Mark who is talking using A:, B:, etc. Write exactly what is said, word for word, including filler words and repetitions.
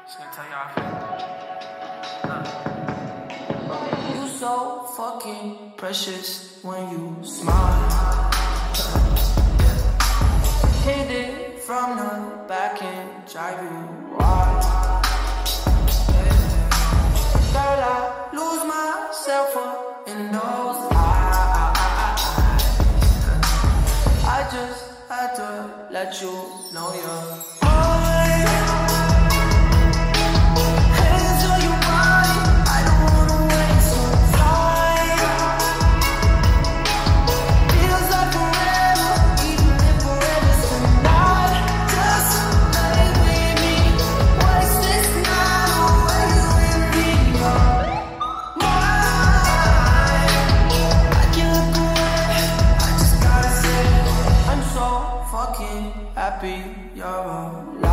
A: Just gonna tell you how I feel.
B: You so fucking precious when you smile. Hit it from the back and drive you wild. Girl, I lose myself up in those eyes. I just had to let you know you're mine. Hands on your body, I don't wanna waste some time. Feels like forever, even if forever's tonight. Just lay with me, waste this night away with me. I'm so fucking happy you're alive.